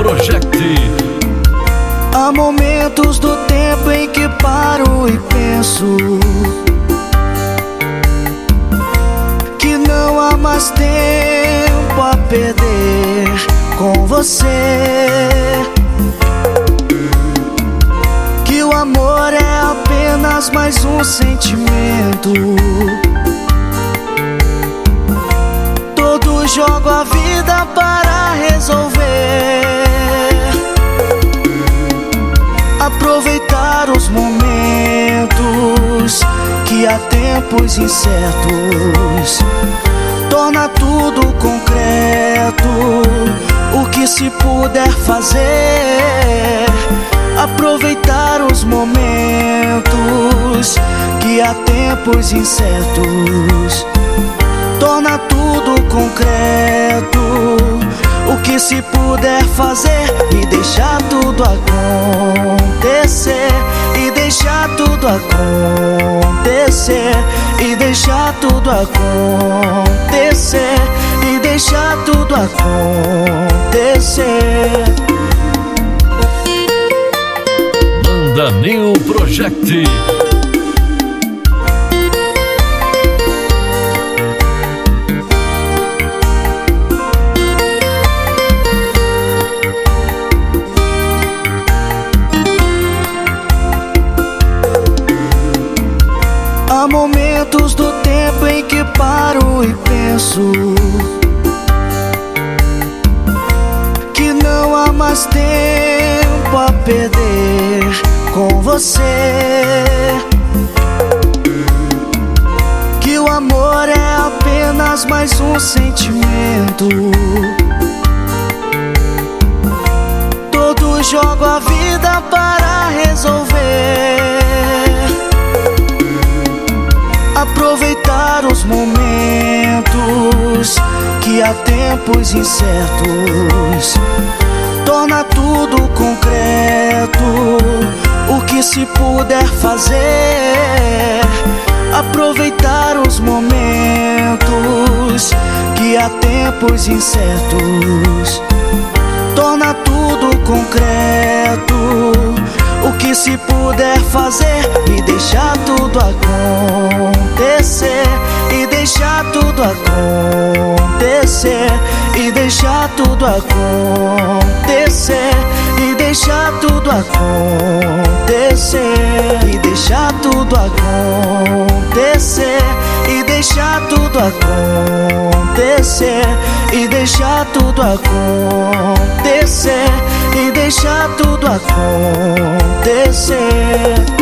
Project. Há momentos do tempo em que paro e penso que não há mais tempo a perder com você, que o amor é apenas mais um sentimento. Todos jogam a vida para resolver, aproveitar os momentos que há tempos incertos, torna tudo concreto. O que se puder fazer, aproveitar os momentos que há tempos incertos, torna tudo concreto. O que se puder fazer e deixar tudo acontecer, e deixar tudo acontecer, e deixar tudo acontecer, e deixar tudo acontecer. Manda New Project. Há momentos do tempo em que paro e penso que não há mais tempo a perder com você, que o amor é apenas mais um sentimento. Todos jogam a vida para resolver, aproveitar os momentos que há tempos incertos, torna tudo concreto. O que se puder fazer, aproveitar os momentos que há tempos incertos, torna tudo concreto. O que se puder fazer e deixar tudo acontecer, e deixar tudo acontecer, e deixar tudo acontecer, e deixar tudo acontecer, e deixar tudo acontecer, e deixar tudo acontecer, e deixar tudo acontecer, e deixar tudo acontecer.